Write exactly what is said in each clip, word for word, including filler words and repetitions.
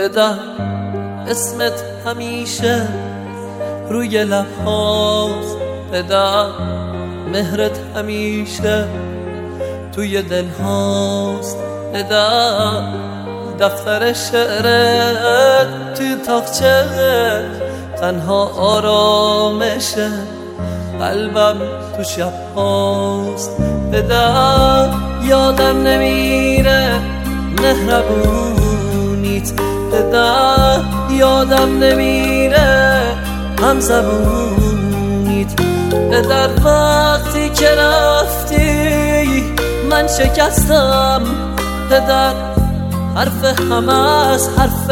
پدر اسمت همیشه روی لب هاست، پدر مهرت همیشه توی دل هاست، پدر دفتر شعرت توی تاقچه تنها آرامشه، قلبم تو شب هاست، پدر یادم نمیره مهربونیت، پدر یادم نمیره هم زبونیت، پدر وقتی که رفتی من شکستم، پدر حرف همه از حرف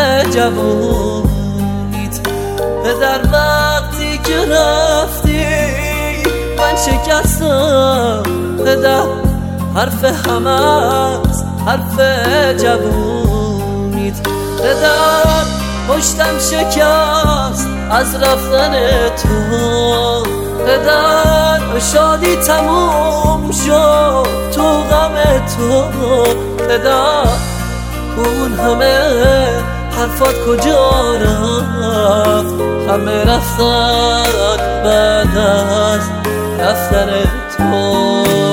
جوونیت، پدر وقتی که رفتی من شکستم، پدر حرف همه از حرف جوونیت، پدر پشتم شکست از رفتن تو، پدر شادی تموم شد تو غم تو، پدر اون همه حرفات کجا رفت، همه رفتن بعد از رفتن تو.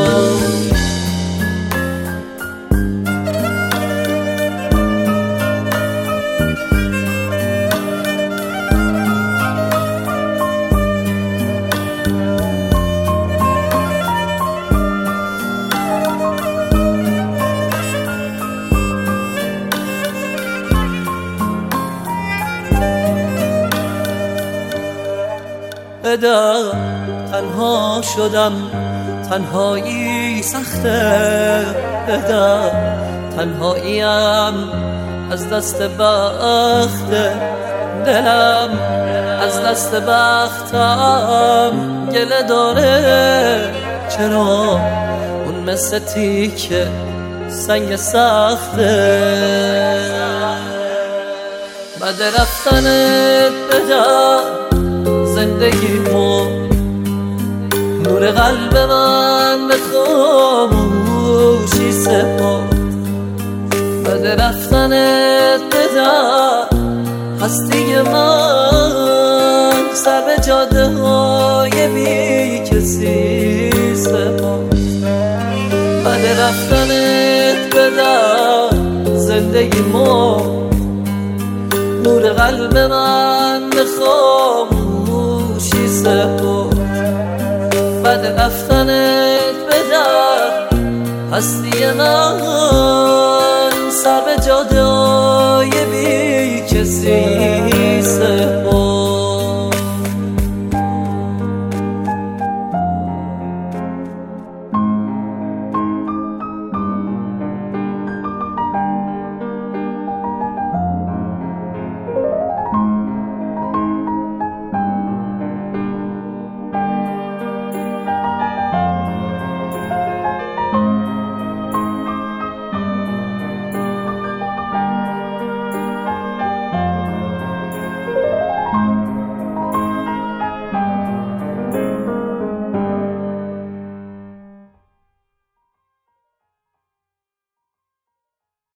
پدر تنها شدم، تنهایی سخته، پدر تنهاییم از دست بخت دلم، از دست بختم گله داره، چرا اون مثل تیکه سنگ سخته، بعد رفتنت پدر زندگی مرد، نور قلب من به خاموشی سپرد، بعد رفتنت پدر هستی من سر به جاده های بی کسی سپرد، بعد رفتنت پدر زندگی مرد، نور قلب من به خاموشی سپرد، بعد رفتنت پدر هستی من